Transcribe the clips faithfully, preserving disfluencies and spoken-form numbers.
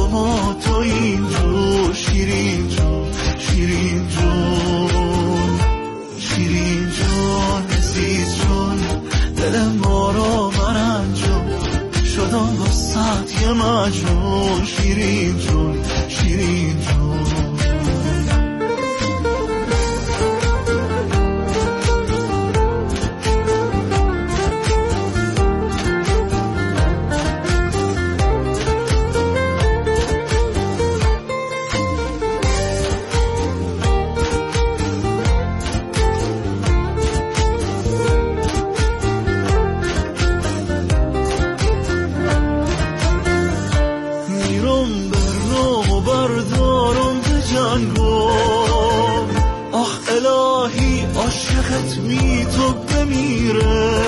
ما تو اینجور شیرین جون شیرین جون شیرین جون عزیز جون دل ما رو مرنجون شدم وسط یه مجنون شیرین جون شیرین جون ختمی تو بمیره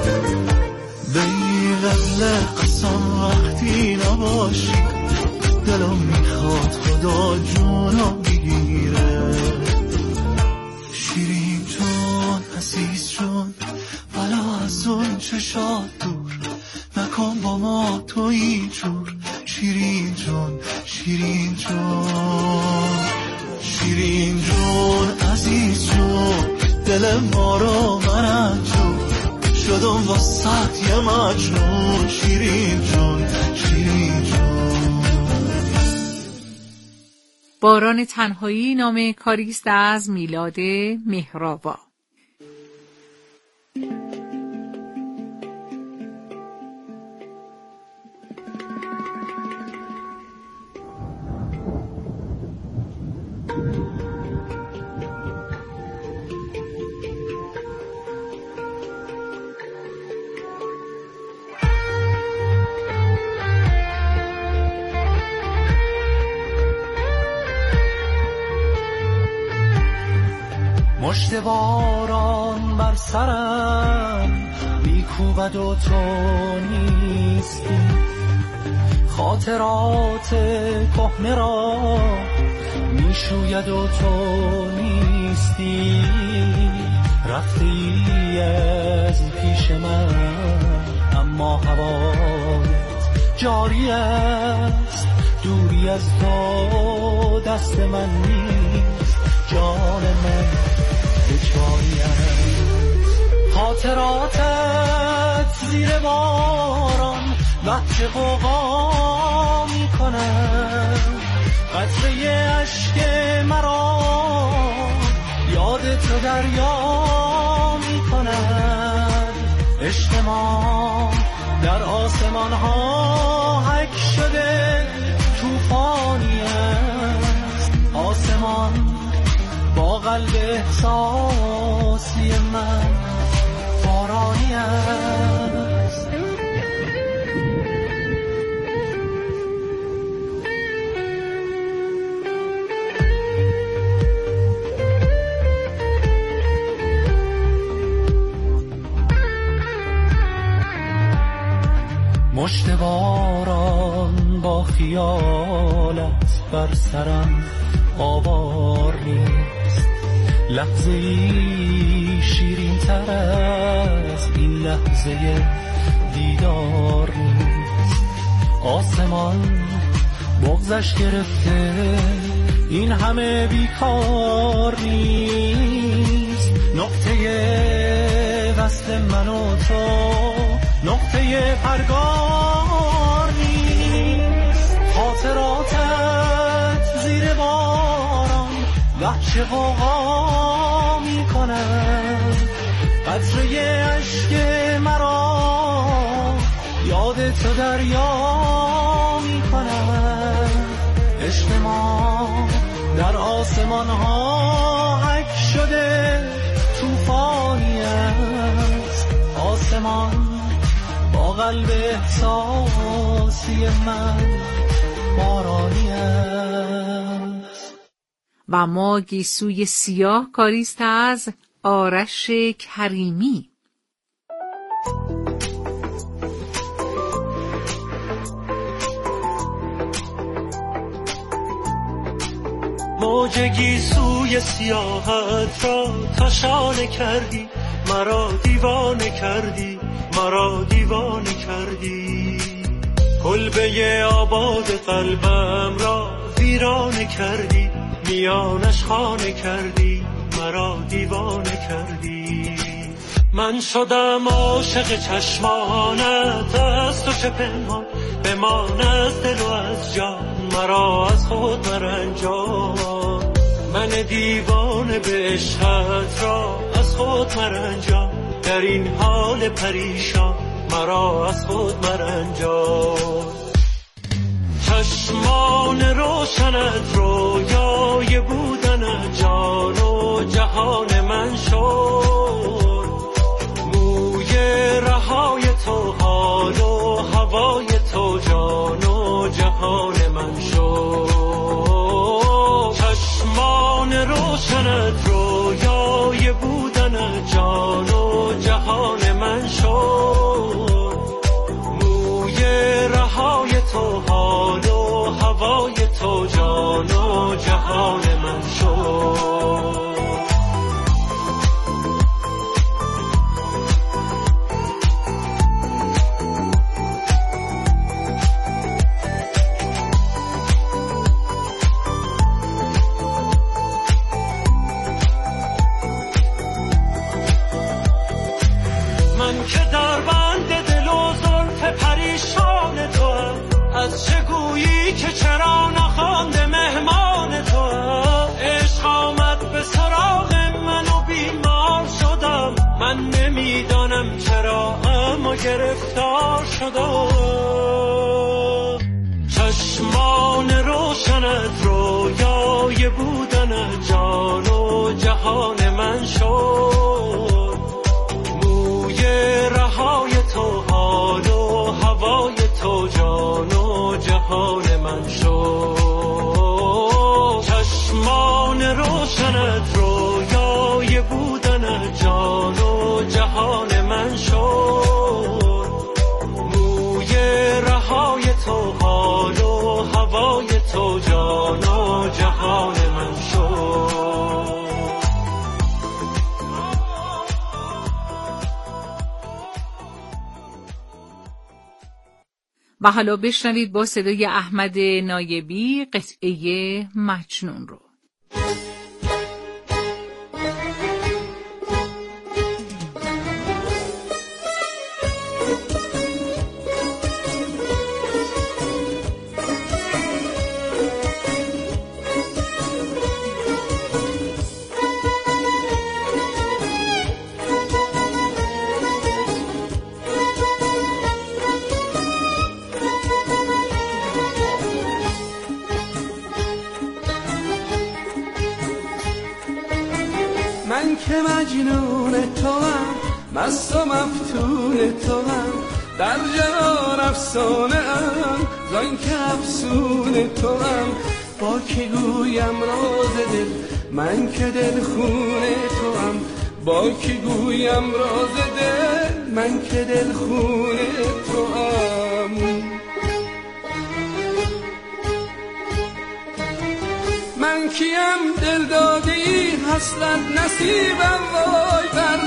بی قبل قسم وقتی نباشی دلم میخواد خدا جونم بگیره شیرین جون عزیز جون بلا از اون چشات دور نکن با ما تو اینجور شیرین جون شیرین جون شیرین جون عزیز جون دل ما رو مرنجون شدم وسط یه مجنون شیرین جون شیرین جون. باران تنهایی نام کاریست از میلاد مهرآوا. مشت باران بر سرم میکوبد و تو نیستی خاطرات کهنه را میشوید و تو نیستی رفتی از پیش من اما هوایت جاری است دوری از تو دست من نیست جان من خاطراتت زیر باران بچه غوغا میکنن قطره اشک مرا یاد تو دریا میکنن عشق ما در آسمان ها حک شده توفانی است آسمان با قلب احساسی من بارانی است مشت باران با خیالت بر سرم آوار نیست لحظه ای شیرین تر از این لحظه دیدار نیست آسمان بغضش گرفته این همه بیکار نیست نقطه وصل من و تو نقطه پرگار نیست خاطراتت زیر باران وحش غوغا میکنن قطره اشک مرا یاد تو دریا میکنن عشق ما در آسمان ها حک شده توفانی است آسمان با قلب احساسی من بارانی است. و ما گیسوی سیاه کاریست از آرش کریمی. موج گیسوی سیاحت را کاشانه کردی مرا دیوانه کردی مرا دیوانه کردی کلبه آباد قلبم را ویرانه کردی، میانش خانه کردی، مرا دیوانه کردی. من شدم عاشق چشمانت، از تو چه پنهان بمان از دل و از جان، مرا از خود مرنجان. من دیوانه به عشقت را از خود مرنجان، در این حال پریشان مرا از خود مرنجان. چشمان روشنت رویای بودن جان و جهان من شد، موی رهای تو حال و هوای تو جان و جهان من شد. چشمان روشنت رویای بودن جان و جهان من شد، موی رهای تو حال و هوای تو جان و جهان من شد. از چه گویی که چرا نخوانده مهمان تو، عشق آمد به سراغ من و بیمار شدم. من نمیدانم چرا اما گرفتار شدم. چشمان روشنت رویای بودن جان و جهان من شد، موی رهای تو حال و هوای تو جان و جهان من شد. چشمان روشنت رویای بودن جان و جهان من شد، موی رهای تو حال و هوای تو جان و جهان من شد. و حالا بشنوید با صدای احمد نایبی قطعه مجنون رو. من که مجنون توام، مست و مفتون توام، در جهان افسانه ام، زان که افسون توام. با که گویم راز دل، من که دل خون توام. با که گویم راز دل، من که دل خون توام. من کیم دل دادی حسرت نصیبم وای بر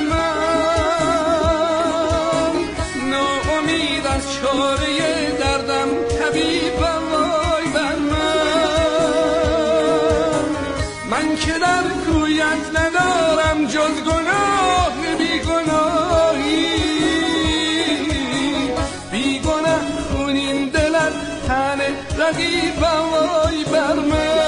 من، ناامید از چاره دردم طبیبم وای بر من. من که در کویت ندارم جز گناه بی گناهی، بی گناه خونین دلت تن رقیبم وای بر من.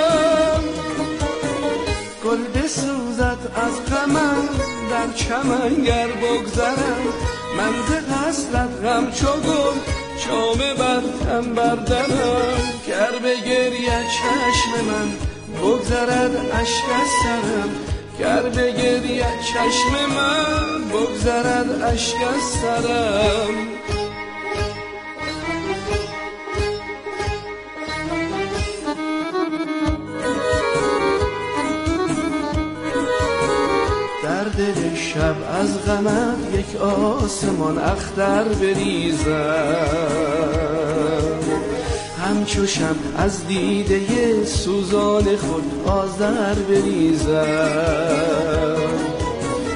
گل بسوزد از غمم در چمن گر بگذرم، من ز غسلت غم چو گل چامه بر تن بردرم. گر بگرید چشم من بگذرد اشک از سرم، گر بگرید چشم من بگذرد اشک از سرم. دل شب از غمت یک آسمان اختر بریزم، همچو شب از دیده سوزان خود آذر بریزم.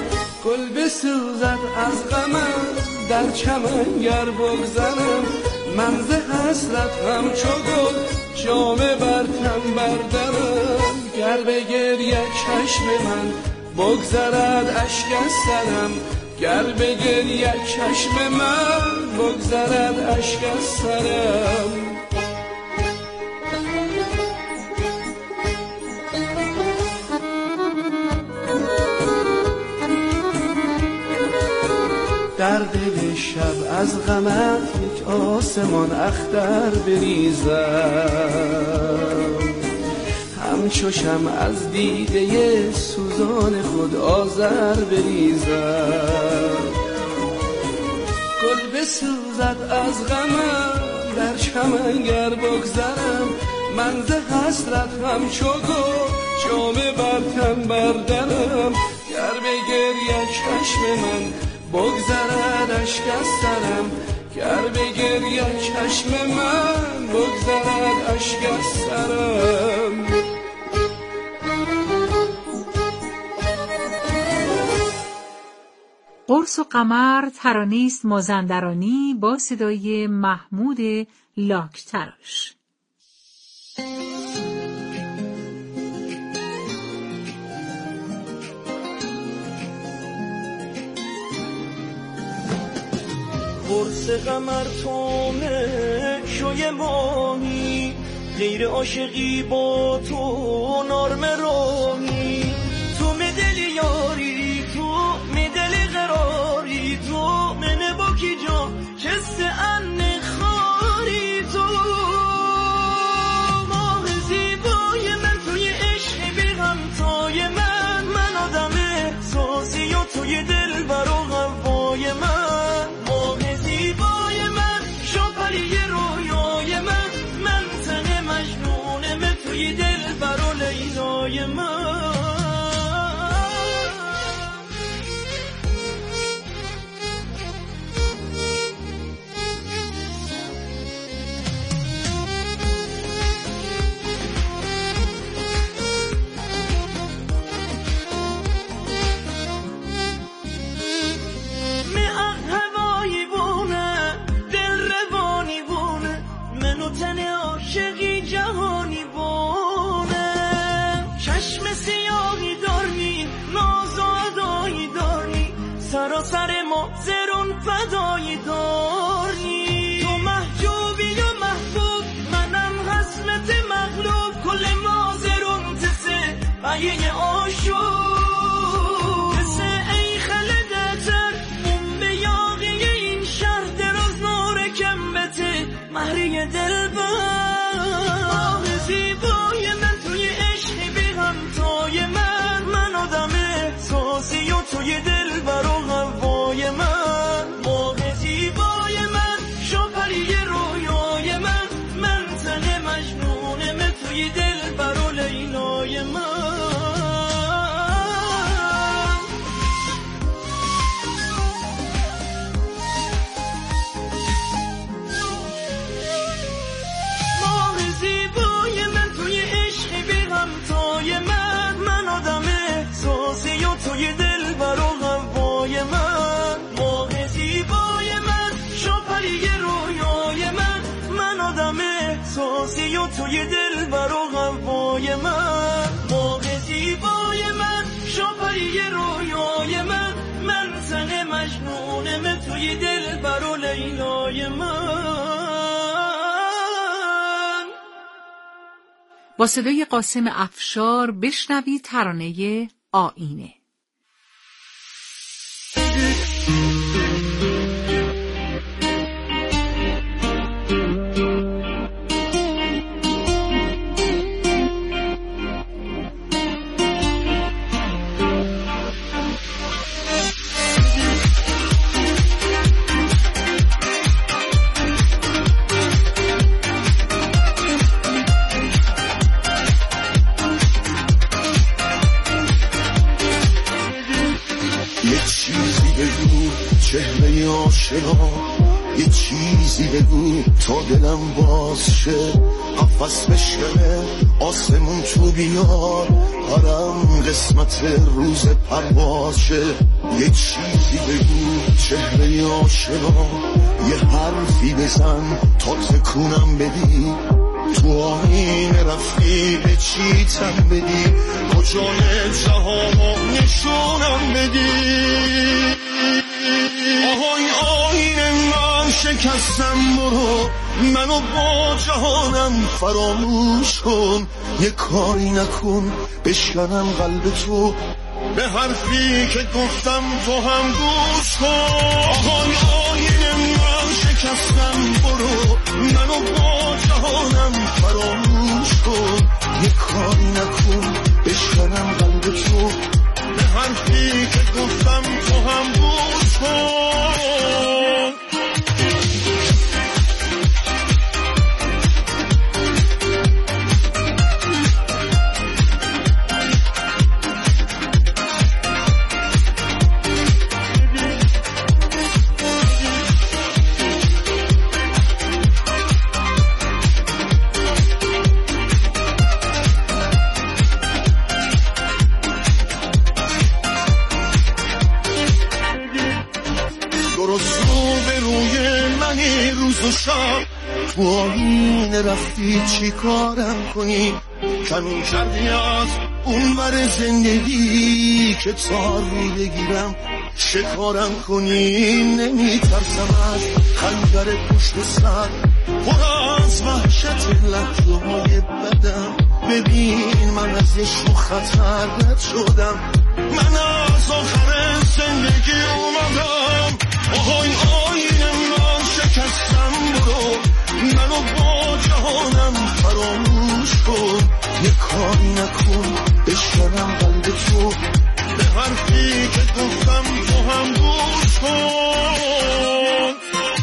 گل بسوزد از غمم در چمن گر بگذرم، من ز حسرت همچو گل جامه بر تن بردارم. گر به گریه چشم من بگذرد اشک از سرم، گر به گریه چشم من بگذرد اشک از سرم. در دل شب از غمت یک آسمان اختر بریزم، همچو شمع از دیده سوزان خود آذر بریزم. گل بسوزد از غمم در چمن گر بگذرم، من ز حسرت همچو گل جامه بر تن بردارم. گر به گریه چشم من بگذرد اشک از سرم، گر به گریه چشم من بگذرد اشک از سرم. قرص و قمر ترانه است مازندرانی با صدای محمود لاکتراش. قرص قمر تومه شوی ماهی، غیر عاشقی با تو نرم راهی. تو مدل یاری، تو مدل قراری، تو من با کی جا کست ان خاری. تو ماه زیبای من، توی عشق بیغم تای من. من آدم احساسی و توی دل برا غوای من. سر ما زرون فدایی داری. تو محجوبی و محبوب، منم حسمت مغلوب. کل ما زرون تسه بایه آشوب تسه. ای خلدتر اون به یاقی این شهر دراز نور کم بته مهری دل بر. زیبای من توی عشق بیغم تای من. من آدم احساسی و توی دل برو غوای من. ماه زیبای من، شاپری رویای من. من تن مجنونم توی دل برو لیلای من. ماه زیبای من توی عشق بیغم تای من. من آدم احساسی و توی دل برو غوای من. ماه زیبای من، شاپری رویای من. من آدم احساسی و توی دل برو غوای من. ماه زیبای من، شاپری رویای من. من تن مجنونم توی دل برو لیلای من. با صدای قاسم افشار بشنوید ترانه آینه. چهره آشنا، یه چیزی بگو تا دلم باز شه. قفس بشکنه آسمون تو بیار، هرم قسمت روز پرواز شه. یه چیزی بگو چهره آشنا، یه حرفی بزن تا تکونم بدی، تو آینه رفتی به چی تن بدی، کجای جهانو نشونم بدی. آهای آینه من شکستم، برو منو با جهانم فراموش کن، یه کاری نکن بشکنم قلب تو، به حرفی که گفتم تو هم گوش کن. آهای آینه من شکستم، برو منو با جهانم فراموش کن، یه کاری نکن بشکنم قلب تو، به حرفی که گفتم تو هم گوش کن. روز و شب تو آینه رفتی چی کارم کنی، کمی کردی از اون بر زندگی که تاری بگیرم شکارم کنی. نمی ترسم از خنجر پشت سر، پر از وحشت لحظه های بدم، ببین من از یه شو خطر رد شدم، من از آخر زندگی اومدم. آهای آینه من شکستم، برو منو با جهانم فراموش کن، یه کاری نکن بشکنم قلب تو، به حرفی که گفتم تو هم گوش کن.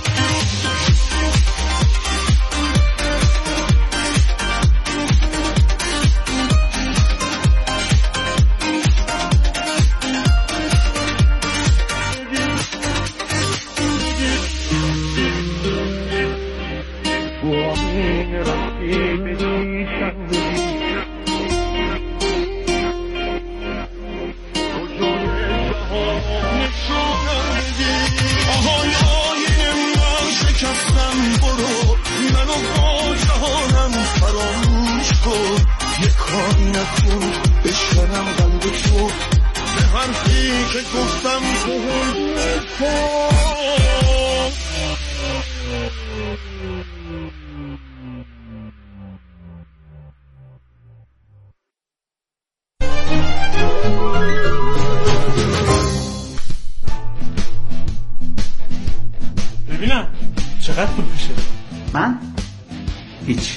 ببینم چقدر پول پیشه؟ من؟ هیچ.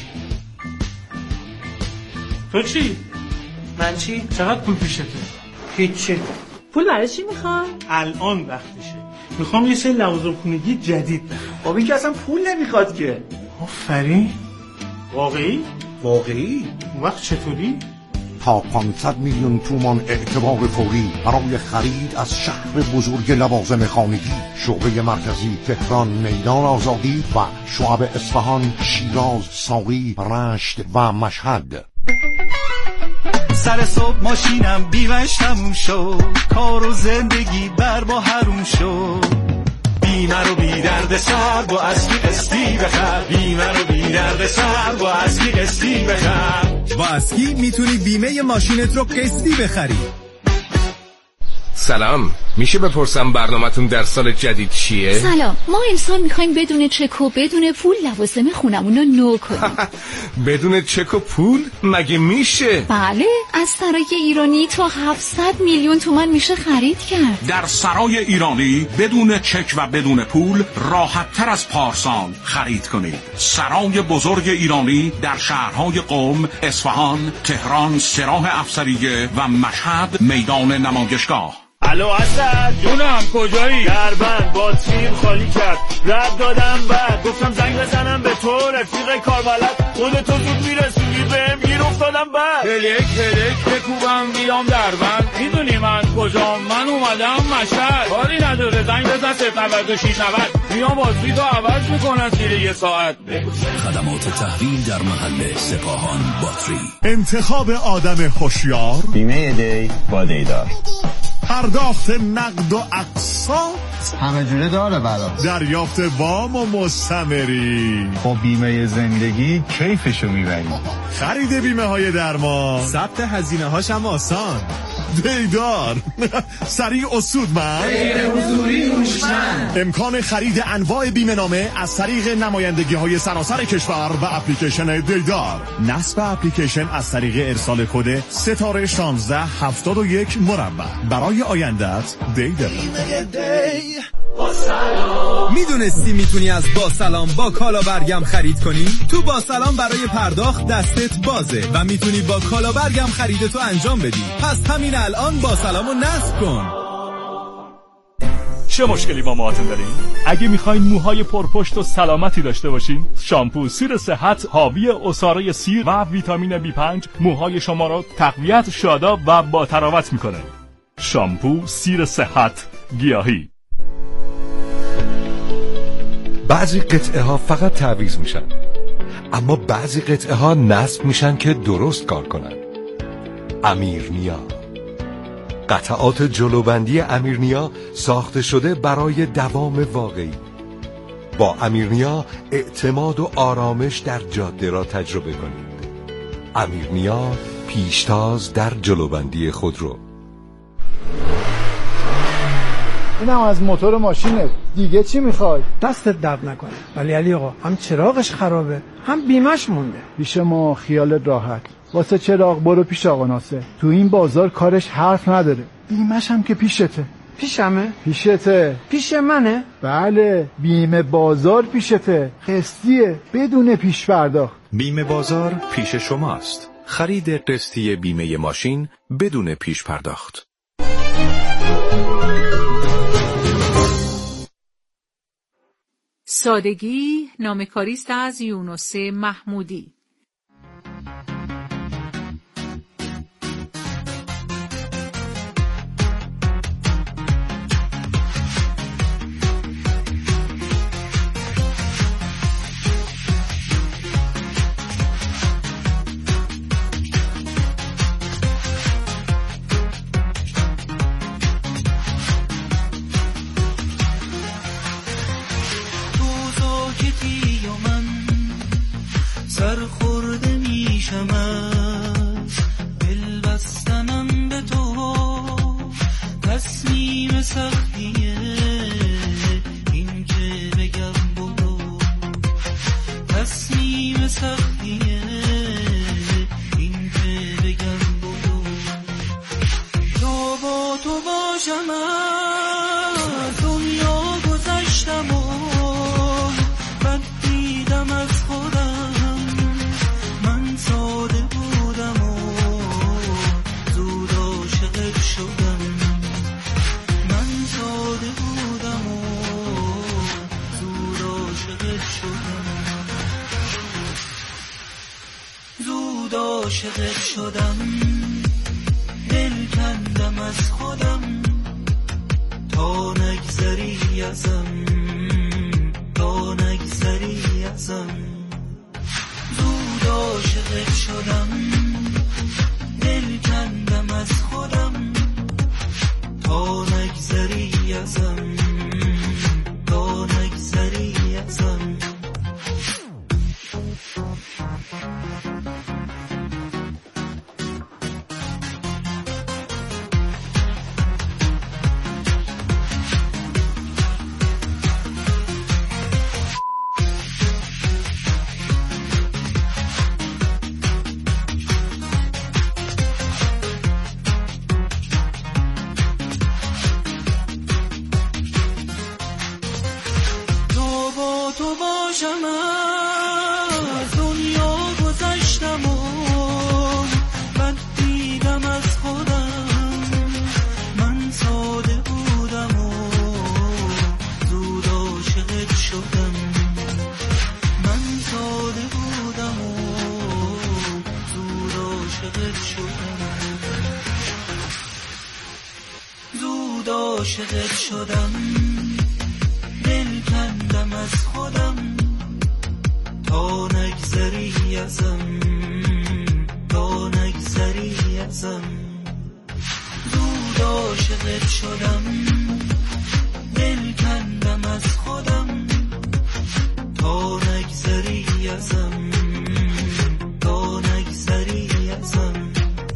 تو چی؟ من چی؟ چقدر پول پیشه؟ هیچی. پول برای چی میخوای؟ الان وقتشه، میخوام یه سری لوازم خونگی جدید بخرم. خب این که اصلا پول نمیخواد که. آفرین. واقعی؟ واقعی؟ اون وقت چطوری؟ تا پانصد میلیون تومان اعتبار فوری برای خرید از شهر بزرگ لوازم خانگی، شعبه مرکزی تهران میدان آزادی و شعب اصفهان، شیراز، ساقی، رشت و مشهد. سر صبح ماشینم بیمش تموم شد، کار و زندگی بر با حروم شد، بیمه رو بی درد سر با اصلی قسطی بخر، بیمه رو بی درد سر با اصلی قسطی بخر. با اسکی میتونی بیمه ماشینت رو قسطی بخری. سلام، میشه بپرسم برنامه‌تون در سال جدید چیه؟ سلام، ما امسال میخوایم بدون چک و بدون پول لوازم خونمون رو نو کنیم. بدون چک و پول؟ مگه میشه؟ بله، از سرای ایرانی تا هفتصد میلیون تومان میشه خرید کرد. در سرای ایرانی بدون چک و بدون پول راحت تر از پارسال خرید کنید. سرای بزرگ ایرانی در شهرهای قم، اصفهان، تهران، سراح افسریه و مشهد میدان نمایشگاه. الو اسد جونم، کجایی؟ دربند باتریم خالی کرد، رد دادم بعد گفتم زنگ بزنم به تو رفیق کاربلد، خودتو زود میرسونی بهم گیر افتادم بعد هلک هلک بکوبم بیام دربند، میدونی من کجام؟ من اومدم مشهد، کاری نداره زنگ بزن صفر نود و شش نود میام بازی تو عوض میکنن زیر یه ساعت. خدمات تحویل در محل سپاهان باتری. انتخاب آدم هوشیار، بیمه دی با دیدار. پرداخت نقد و اقساط همه جوره داره برا، دریافت وام و مستمری. با بیمه زندگی کیفشو میبری. خرید بیمه های درمان، ثبت هزینه هاش هم آسان. دیدار سریع و سودمند، غیر حضوری هوشمند. امکان خرید انواع بیمه نامه از طریق نمایندگی های سراسر کشور و اپلیکیشن دیدار. نصب اپلیکیشن از طریق ارسال کد ستاره شانزده هفتاد و یک مربع. برای آیندت دیدار. میدونستی میتونی از با سلام با کالا برگم خرید کنی؟ تو با سلام برای پرداخت دستت بازه و میتونی با کالا برگم خریدتو انجام بدی. پس همین الان با سلامو نصب کن. چه مشکلی با موهاتون دارین؟ اگه میخواین موهای پرپشت و سلامتی داشته باشین، شامپو سیر صحت حاوی عصاره سیر و ویتامین بی پنج موهای شما رو تقویت، شاداب و با تراوت میکنه. شامپو سیر صحت گیاهی. بعضی قطعه ها فقط تعویض میشن، اما بعضی قطعه ها نصب میشن که درست کار کنن. امیرنیا، قطعات جلوبندی امیرنیا ساخته شده برای دوام واقعی. با امیرنیا اعتماد و آرامش در جاده را تجربه کنید. امیرنیا، پیشتاز در جلوبندی خودرو. اینم از موتور ماشینه، دیگه چی میخوای؟ دستت درد نکنه. ولی علی آقا، هم چراغش خرابه هم بیمش مونده. پیش ما خیالت راحت. واسه چراغ برو پیش آقا ناصر. تو این بازار کارش حرف نداره. بیمش هم که پیشته. پیشمه؟ پیشته. پیش منه؟ بله، بیمه بازار پیشته. قسطیه، بدون پیش پرداخت. بیمه بازار پیش شماست. خرید قسطی بیمه ماشین بدون پیش پرداخت. سادگی نامه‌کاریست از یونس محمودی. عاشقت شدم، دل کندم از خودم تا نگذری ازم، تا نگذری ازم. زود عاشقت شدم، دل کندم از خودم تا نگذری ازم، تا نگذری ازم. عاشقت شدم، دل کندم از خودم تا نگذری ازم، تا نگذری ازم. زود عاشقت عاشقت شدم، دل کندم از خودم تا نگذری ازم، تا نگذری ازم.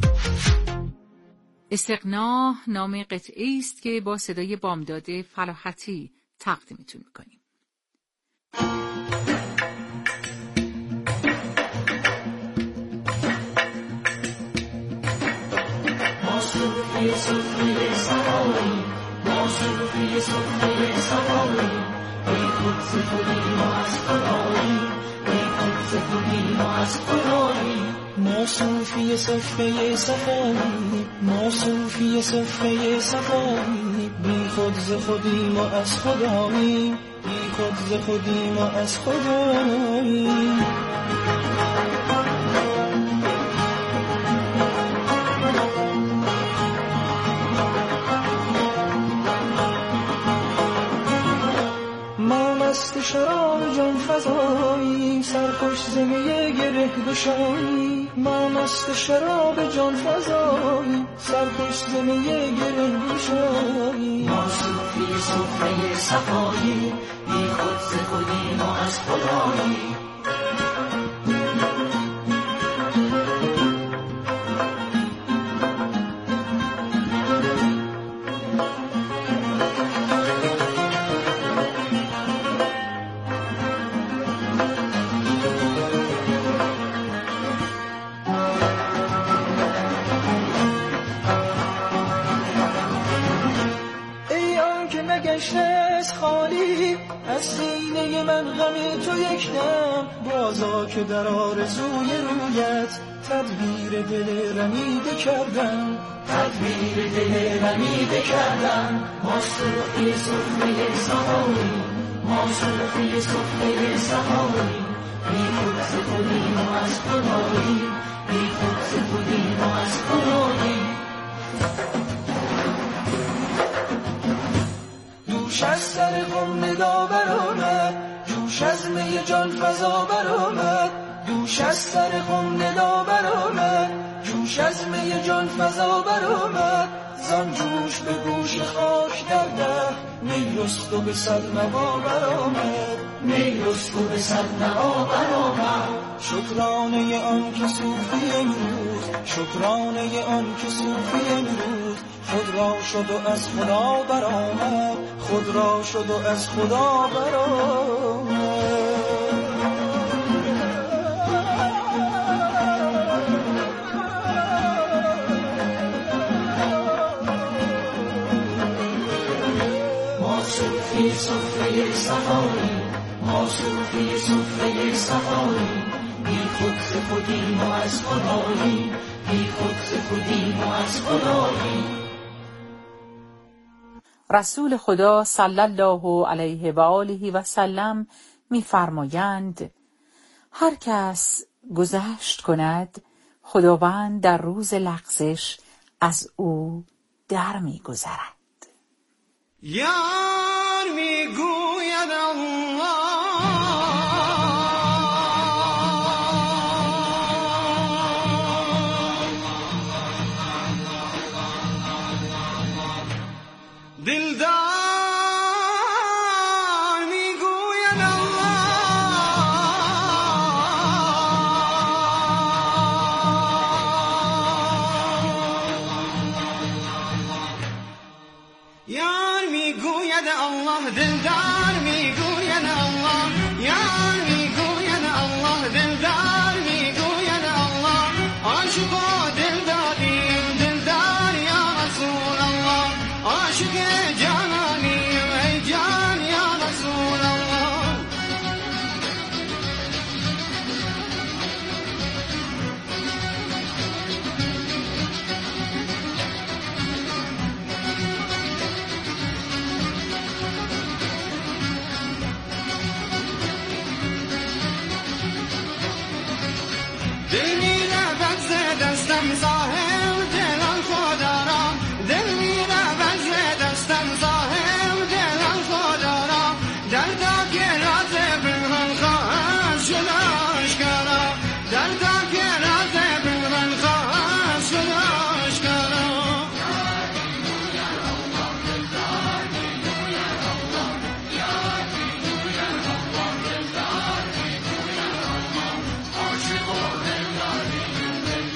استغنا نام قطعی است که با صدای بامداد فلاحتی تقدیمتون میکنیم. ما صوفی صوفی سهایی، ما صوفی صوفی سهایی، بی خود ز خودیم و از خدایی، بی خود ز خودیم و از خدایی. ما صوفی صفه صفایی، ما صوفی صفه صفایی، بی خود ز خودیم و از خدایی، بی خود ز خودیم و از خدایی. ما مست شراب جان فزایی، سرخوش زمه گره گشایی. ما مست شراب جان فزایی، سرخوش زمه گره گشایی. ما صوفی صوفی صفایی، بی خود ز خودیم و از خدایی. از سینه من غم تو یک دم، بازا که در آرزوی رویت تدبیر دل رمیده کردم، تدبیر دل رمیده کردم. ما صوفی صوفی صفایی، ما صوفی صوفی صفایی، بی خود ز خودیم و از خدایی، بی خود ز خودیم و از خدایی. جوش از سر خم ندا برآمد، جوش از می جان فضا برآمد، جوش از سر خم ندا برآمد، جوش از می جان فضا برآمد. زان جوش به گوش خاک در ده، می رست و به صد نوا برآمد، می رست و به صد نوا برآمد. شکرانه آن که صوفی امروز، شکرانه آن که صوفی امروز، خود را شد و از خدا برآمد، خود را شد و از خدا برآمد. ما صوفی صوفی صفایی، ما صوفی صوفی صفایی، بی خود ز خودیم و از خدایی، بی خود ز خودیم و از خدایی. رسول خدا صلی الله علیه و آله و سلم می‌فرمایند هر کس گذشت کند خداوند در روز لغزش از او در می‌گذرد. یار میگوید الله دلدار میگوید الله یار میگوید الله دلدار میگوید الله یار میگوید الله دلدار میگوید الله عاشقا دلداریم دلدار یا رسول الله عاشق جانانیم ای جان یا رسول الله دل می‌رود ز دستم